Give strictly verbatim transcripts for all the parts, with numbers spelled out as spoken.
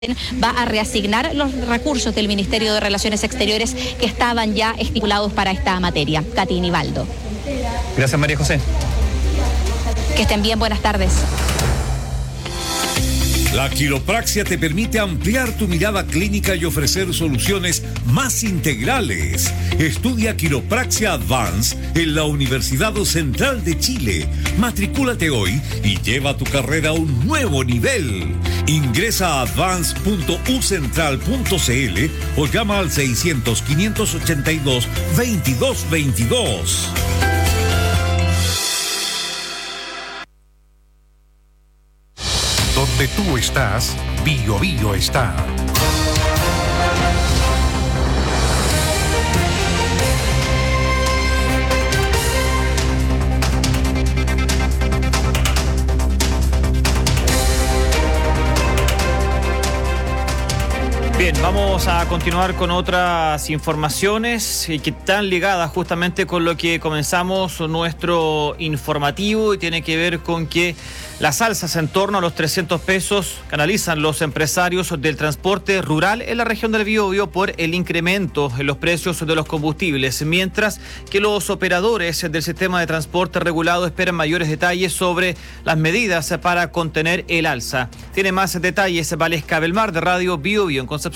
va a reasignar los recursos del Ministerio de Relaciones Exteriores que estaban ya estipulados para esta materia. Katy Nivaldo. Gracias, María José. Que estén bien, buenas tardes. La quiropraxia te permite ampliar tu mirada clínica y ofrecer soluciones más integrales. Estudia Quiropraxia Advance en la Universidad Central de Chile. Matricúlate hoy y lleva tu carrera a un nuevo nivel. Ingresa a advance punto u central punto c l o llama al seiscientos, quinientos ochenta y dos, veintidós veintidós. Donde tú estás, Bio Bio está. Bien, vamos a continuar con otras informaciones que están ligadas justamente con lo que comenzamos nuestro informativo y tiene que ver con que las alzas en torno a los trescientos pesos que analizan los empresarios del transporte rural en la región del Biobío por el incremento en los precios de los combustibles, mientras que los operadores del sistema de transporte regulado esperan mayores detalles sobre las medidas para contener el alza. Tiene más detalles Valesca Belmar de Radio Biobío en Concepción.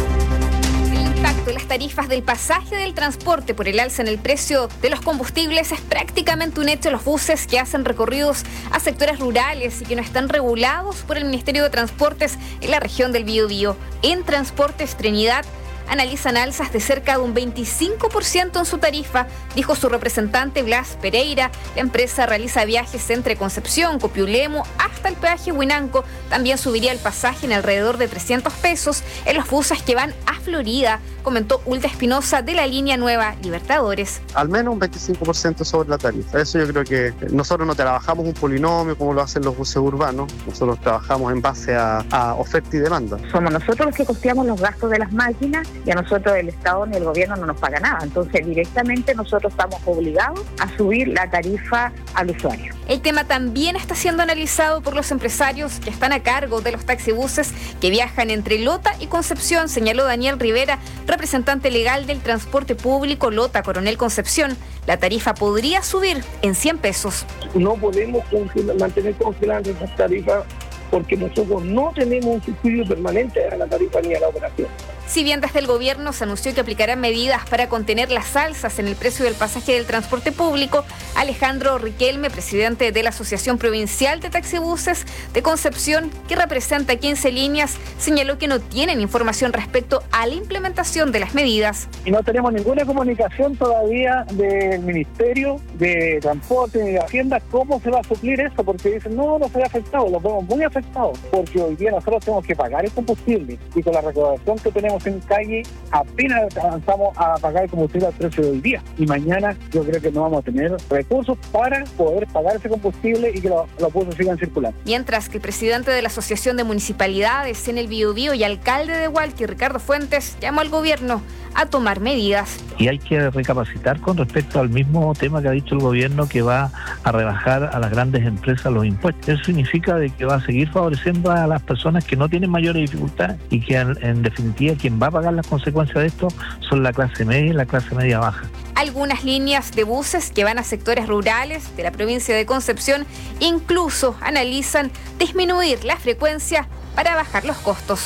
El impacto de las tarifas del pasaje del transporte por el alza en el precio de los combustibles es prácticamente un hecho. Los buses que hacen recorridos a sectores rurales y que no están regulados por el Ministerio de Transportes en la región del Biobío. En Transportes Trinidad analizan alzas de cerca de un veinticinco por ciento en su tarifa, dijo su representante Blas Pereira. La empresa realiza viajes entre Concepción, Copiulemo hasta el peaje Huinanco. También subiría el pasaje en alrededor de trescientos pesos en los buses que van a Florida, comentó Ulda Espinosa de la línea Nueva Libertadores. Al menos un veinticinco por ciento sobre la tarifa. Eso yo creo que nosotros no trabajamos un polinomio como lo hacen los buses urbanos. Nosotros trabajamos en base a, a oferta y demanda. Somos nosotros los que costeamos los gastos de las máquinas y a nosotros el Estado ni el gobierno no nos paga nada. Entonces directamente nosotros estamos obligados a subir la tarifa al usuario. El tema también está siendo analizado por los empresarios que están a cargo de los taxibuses que viajan entre Lota y Concepción, señaló Daniel Rivera, representante legal del transporte público Lota Coronel Concepción. La tarifa podría subir en cien pesos. No podemos congelar, mantener congeladas esas tarifas porque nosotros no tenemos un subsidio permanente a la tarifa ni a la operación. Si bien desde el gobierno se anunció que aplicarán medidas para contener las alzas en el precio del pasaje del transporte público, Alejandro Riquelme, presidente de la Asociación Provincial de Taxibuses de Concepción, que representa quince líneas, señaló que no tienen información respecto a la implementación de las medidas. Y no tenemos ninguna comunicación todavía del Ministerio de Transporte y de Hacienda cómo se va a suplir eso, porque dicen, no, no se ve afectado, lo vemos muy afectados, porque hoy día nosotros tenemos que pagar el combustible y con la recaudación que tenemos en calle apenas avanzamos a pagar el combustible al precio de hoy día y mañana yo creo que no vamos a tener recursos para poder pagar ese combustible y que los lo buses sigan circulando. Mientras que el presidente de la Asociación de Municipalidades en el Biobío y alcalde de Hualqui, Ricardo Fuentes, llamó al gobierno a tomar medidas. Y hay que recapacitar con respecto al mismo tema que ha dicho el gobierno, que va a rebajar a las grandes empresas los impuestos. Eso significa de que va a seguir favoreciendo a las personas que no tienen mayores dificultades y que en, en definitiva quien va a pagar las consecuencias de esto son la clase media y la clase media baja. Algunas líneas de buses que van a sectores rurales de la provincia de Concepción incluso analizan disminuir la frecuencia para bajar los costos.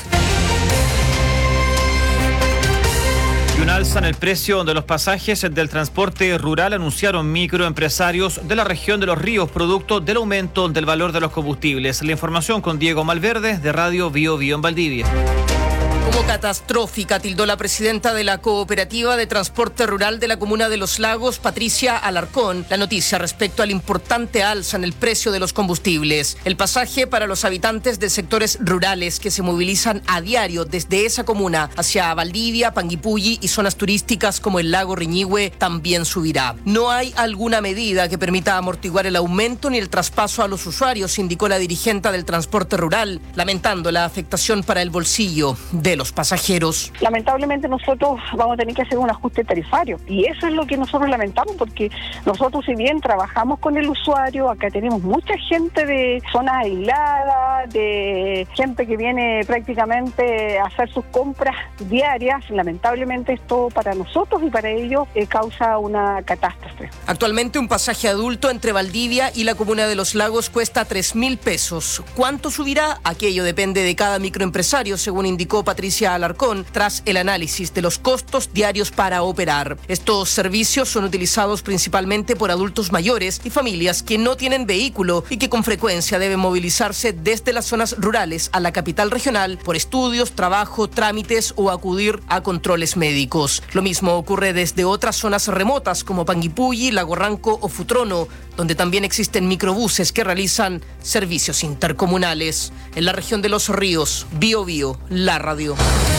Y un alza en el precio de los pasajes del transporte rural anunciaron microempresarios de la región de Los Ríos, producto del aumento del valor de los combustibles. La información con Diego Malverde de Radio Biobío en Valdivia. Como catastrófica tildó la presidenta de la Cooperativa de Transporte Rural de la Comuna de Los Lagos, Patricia Alarcón, la noticia respecto al importante alza en el precio de los combustibles. El pasaje para los habitantes de sectores rurales que se movilizan a diario desde esa comuna hacia Valdivia, Panguipulli y zonas turísticas como el lago Riñihue también subirá. No hay alguna medida que permita amortiguar el aumento ni el traspaso a los usuarios, indicó la dirigente del transporte rural, lamentando la afectación para el bolsillo de de los pasajeros. Lamentablemente nosotros vamos a tener que hacer un ajuste tarifario y eso es lo que nosotros lamentamos, porque nosotros, si bien trabajamos con el usuario, acá tenemos mucha gente de zonas aisladas, de gente que viene prácticamente a hacer sus compras diarias. Lamentablemente esto para nosotros y para ellos eh, causa una catástrofe. Actualmente un pasaje adulto entre Valdivia y la comuna de Los Lagos cuesta tres mil pesos. ¿Cuánto subirá? Aquello depende de cada microempresario, según indicó Patricia Alarcón, tras el análisis de los costos diarios para operar. Estos servicios son utilizados principalmente por adultos mayores y familias que no tienen vehículo y que con frecuencia deben movilizarse desde las zonas rurales a la capital regional por estudios, trabajo, trámites o acudir a controles médicos. Lo mismo ocurre desde otras zonas remotas como Panguipulli, Lago Ranco o Futrono, donde también existen microbuses que realizan servicios intercomunales. En la región de Los Ríos, Bio Bio, la radio.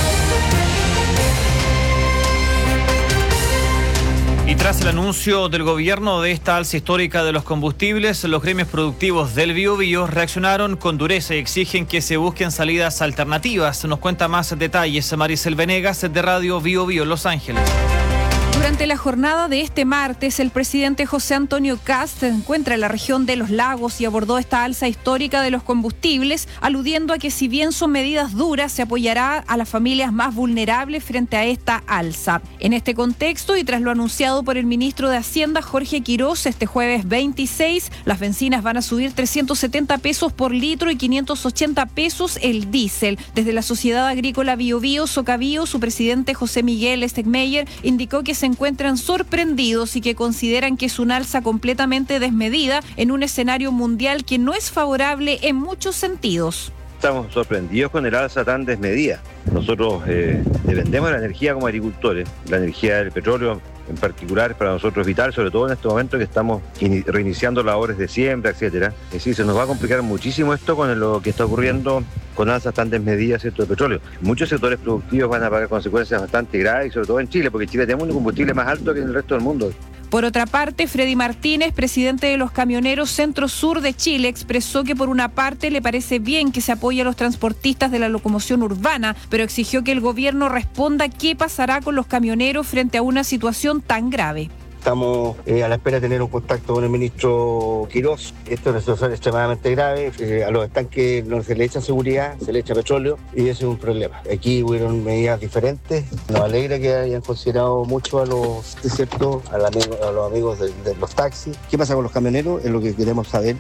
Y tras el anuncio del gobierno de esta alza histórica de los combustibles, los gremios productivos del Biobío reaccionaron con dureza y exigen que se busquen salidas alternativas. Nos cuenta más detalles Maricel Venegas de Radio Biobío Los Ángeles. Durante la jornada de este martes, el presidente José Antonio Kast se encuentra en la región de Los Lagos y abordó esta alza histórica de los combustibles, aludiendo a que si bien son medidas duras, se apoyará a las familias más vulnerables frente a esta alza. En este contexto, y tras lo anunciado por el ministro de Hacienda, Jorge Quiroz, este jueves veintiséis, las bencinas van a subir trescientos setenta pesos por litro y quinientos ochenta pesos el diésel. Desde la Sociedad Agrícola Biobío Socabío, su presidente José Miguel Stegmeyer indicó que se encuentran sorprendidos y que consideran que es un alza completamente desmedida en un escenario mundial que no es favorable en muchos sentidos. Estamos sorprendidos con el alza tan desmedida. Nosotros eh, dependemos de la energía como agricultores. La energía del petróleo en particular para nosotros es vital, sobre todo en este momento que estamos reiniciando labores de siembra, etcétera. Es decir, se nos va a complicar muchísimo esto con lo que está ocurriendo con alzas tan desmedidas, ¿cierto?, de petróleo. Muchos sectores productivos van a pagar consecuencias bastante graves, sobre todo en Chile, porque en Chile tenemos un combustible más alto que en el resto del mundo. Por otra parte, Freddy Martínez, presidente de los camioneros Centro-Sur de Chile, expresó que por una parte le parece bien que se apoye a los transportistas de la locomoción urbana, pero exigió que el gobierno responda qué pasará con los camioneros frente a una situación tan grave. Estamos eh, a la espera de tener un contacto con el ministro Quiroz. Esto es una situación extremadamente grave. Eh, a los estanques no se le echa seguridad, se le echa petróleo y ese es un problema. Aquí hubieron medidas diferentes. Nos alegra que hayan considerado mucho a los, ¿es cierto?, a, la, a los amigos de, de los taxis. ¿Qué pasa con los camioneros? Es lo que queremos saber.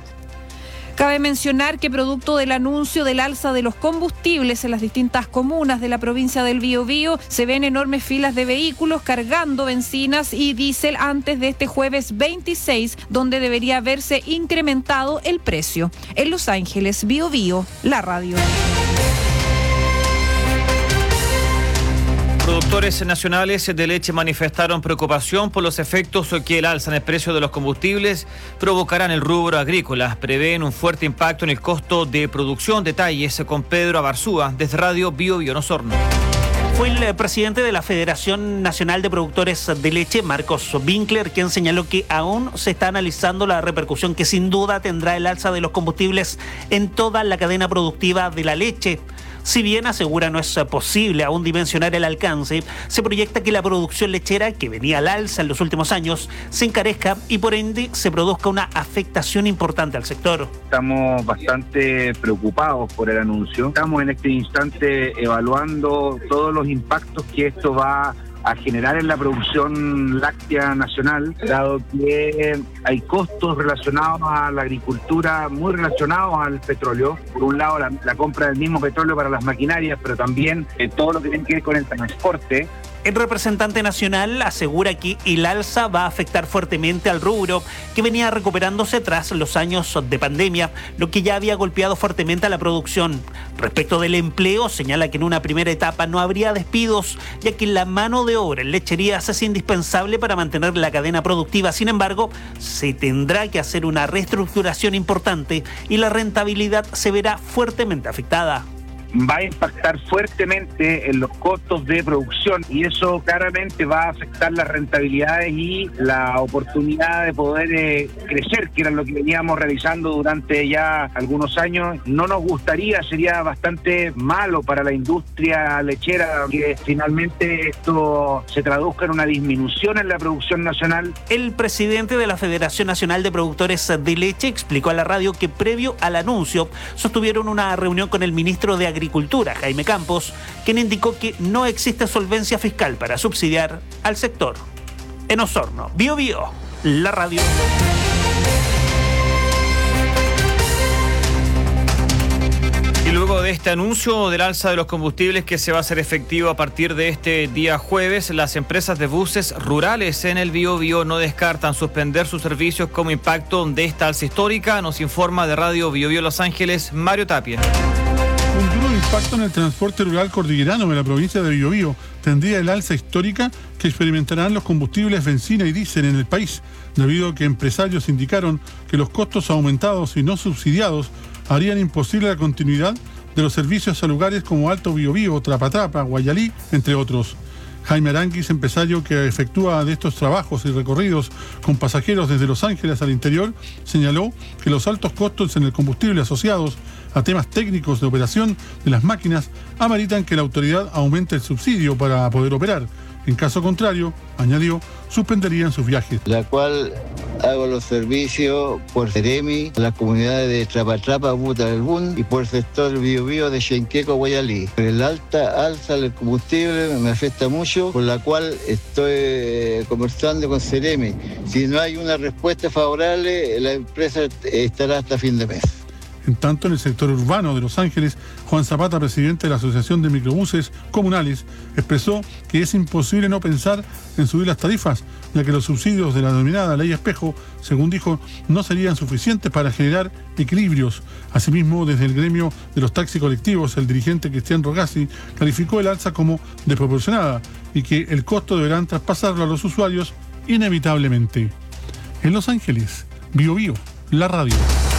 Cabe mencionar que producto del anuncio del alza de los combustibles en las distintas comunas de la provincia del Biobío, se ven enormes filas de vehículos cargando bencinas y diésel antes de este jueves veintiséis, donde debería haberse incrementado el precio. En Los Ángeles, Biobío, la radio. Productores nacionales de leche manifestaron preocupación por los efectos que el alza en el precio de los combustibles provocará en el rubro agrícola. Prevén un fuerte impacto en el costo de producción. Detalles con Pedro Abarzúa, desde Radio Biobío Osorno. Fue el presidente de la Federación Nacional de Productores de Leche, Marcos Winkler, quien señaló que aún se está analizando la repercusión que sin duda tendrá el alza de los combustibles en toda la cadena productiva de la leche. Si bien asegura no es posible aún dimensionar el alcance, se proyecta que la producción lechera, que venía al alza en los últimos años, se encarezca y por ende se produzca una afectación importante al sector. Estamos bastante preocupados por el anuncio. Estamos en este instante evaluando todos los impactos que esto va a generar en la producción láctea nacional, dado que hay costos relacionados a la agricultura muy relacionados al petróleo. Por un lado, la, la compra del mismo petróleo para las maquinarias, pero también eh, todo lo que tiene que ver con el transporte. El representante nacional asegura que el alza va a afectar fuertemente al rubro, que venía recuperándose tras los años de pandemia, lo que ya había golpeado fuertemente a la producción. Respecto del empleo, señala que en una primera etapa no habría despidos, ya que la mano de obra en lecherías es indispensable para mantener la cadena productiva. Sin embargo, se tendrá que hacer una. una reestructuración importante y la rentabilidad se verá fuertemente afectada. va a impactar fuertemente en los costos de producción y eso claramente va a afectar las rentabilidades y la oportunidad de poder eh, crecer, que era lo que veníamos realizando durante ya algunos años. No nos gustaría, sería bastante malo para la industria lechera que finalmente esto se traduzca en una disminución en la producción nacional. El presidente de la Federación Nacional de Productores de Leche explicó a la radio que previo al anuncio sostuvieron una reunión con el ministro de Agricultura, Jaime Campos, quien indicó que no existe solvencia fiscal para subsidiar al sector. En Osorno, Bio Bio, la radio. Y luego de este anuncio del alza de los combustibles que se va a hacer efectivo a partir de este día jueves, las empresas de buses rurales en el Biobío no descartan suspender sus servicios como impacto de esta alza histórica. Nos informa de Radio Biobío Los Ángeles, Mario Tapia. Un duro impacto en el transporte rural cordillerano de la provincia de Biobío tendría el alza histórica que experimentarán los combustibles bencina y diésel en el país, debido a que empresarios indicaron que los costos aumentados y no subsidiados harían imposible la continuidad de los servicios a lugares como Alto Biobío, Trapatrapa, Guayalí, entre otros. Jaime Aranguis, empresario que efectúa de estos trabajos y recorridos con pasajeros desde Los Ángeles al interior, señaló que los altos costos en el combustible asociados a temas técnicos de operación de las máquinas ameritan que la autoridad aumente el subsidio para poder operar. En caso contrario, añadió, suspenderían sus viajes. La cual hago los servicios por Ceremi, las comunidades de Trapatrapa, Butalbún y por el sector Biobío de Xenqueco, Guayalí. El alta alza del combustible me afecta mucho, por la cual estoy conversando con Ceremi. Si no hay una respuesta favorable, la empresa estará hasta fin de mes. En tanto, en el sector urbano de Los Ángeles, Juan Zapata, presidente de la Asociación de Microbuses Comunales, expresó que es imposible no pensar en subir las tarifas, ya que los subsidios de la denominada Ley Espejo, según dijo, no serían suficientes para generar equilibrios. Asimismo, desde el gremio de los taxis colectivos, el dirigente Cristian Rogazzi calificó el alza como desproporcionada y que el costo deberán traspasarlo a los usuarios inevitablemente. En Los Ángeles, Biobío, la radio.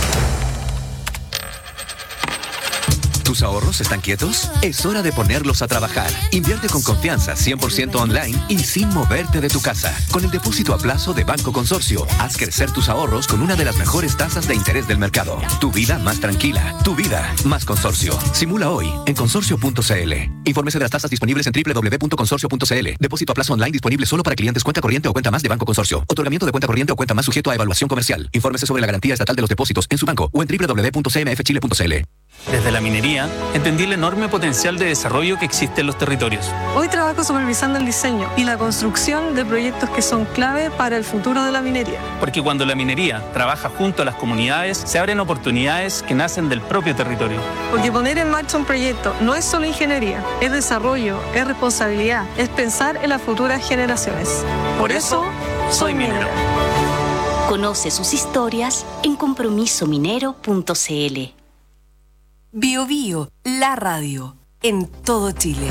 ¿Tus ahorros están quietos? Es hora de ponerlos a trabajar. Invierte con confianza, cien por ciento online y sin moverte de tu casa. Con el depósito a plazo de Banco Consorcio, haz crecer tus ahorros con una de las mejores tasas de interés del mercado. Tu vida más tranquila, tu vida más Consorcio. Simula hoy en consorcio punto c l. Infórmese de las tasas disponibles en doble u doble u doble u punto consorcio punto c l. Depósito a plazo online disponible solo para clientes cuenta corriente o cuenta más de Banco Consorcio. Otorgamiento de cuenta corriente o cuenta más sujeto a evaluación comercial. Infórmese sobre la garantía estatal de los depósitos en su banco o en doble u doble u doble u punto c m f chile punto c l. Desde la minería, entendí el enorme potencial de desarrollo que existe en los territorios. Hoy trabajo supervisando el diseño y la construcción de proyectos que son clave para el futuro de la minería. Porque cuando la minería trabaja junto a las comunidades, se abren oportunidades que nacen del propio territorio. Porque poner en marcha un proyecto no es solo ingeniería, es desarrollo, es responsabilidad, es pensar en las futuras generaciones. Por, Por eso, soy minera. Conoce sus historias en compromiso minero punto c l. Biobío, la radio, en todo Chile.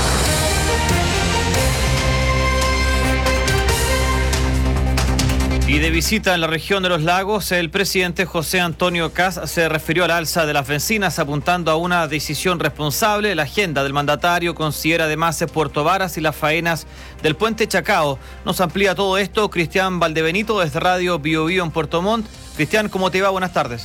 Y de visita en la región de los lagos, el presidente José Antonio Kast se refirió al alza de las bencinas, apuntando a una decisión responsable. La agenda del mandatario considera además Puerto Varas y las faenas del puente Chacao. Nos amplía todo esto Cristian Valdebenito desde Radio Biobío en Puerto Montt. Cristian, ¿cómo te va? Buenas tardes.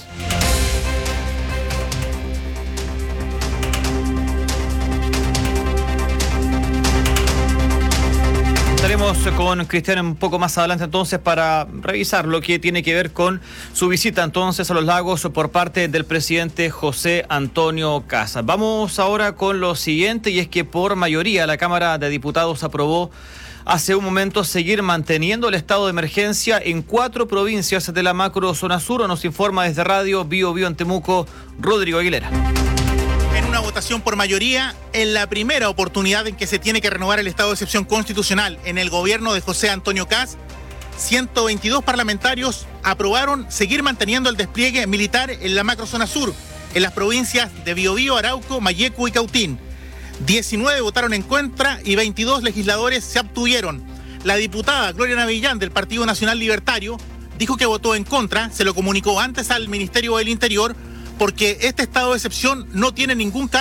Estaremos con Cristian un poco más adelante entonces para revisar lo que tiene que ver con su visita entonces a los lagos por parte del presidente José Antonio Kast. Vamos ahora con lo siguiente, y es que por mayoría la Cámara de Diputados aprobó hace un momento seguir manteniendo el estado de emergencia en cuatro provincias de la macro zona sur. Nos informa desde Radio Biobío en Temuco, Rodrigo Aguilera. En una votación por mayoría, en la primera oportunidad en que se tiene que renovar el estado de excepción constitucional en el gobierno de José Antonio Kast, ciento veintidós parlamentarios aprobaron seguir manteniendo el despliegue militar en la macrozona sur, en las provincias de Biobío, Arauco, Mayeco y Cautín. diecinueve votaron en contra y veintidós legisladores se abstuvieron. La diputada Gloria Navillán del Partido Nacional Libertario dijo que votó en contra, se lo comunicó antes al Ministerio del Interior, porque este estado de excepción no tiene ningún cambio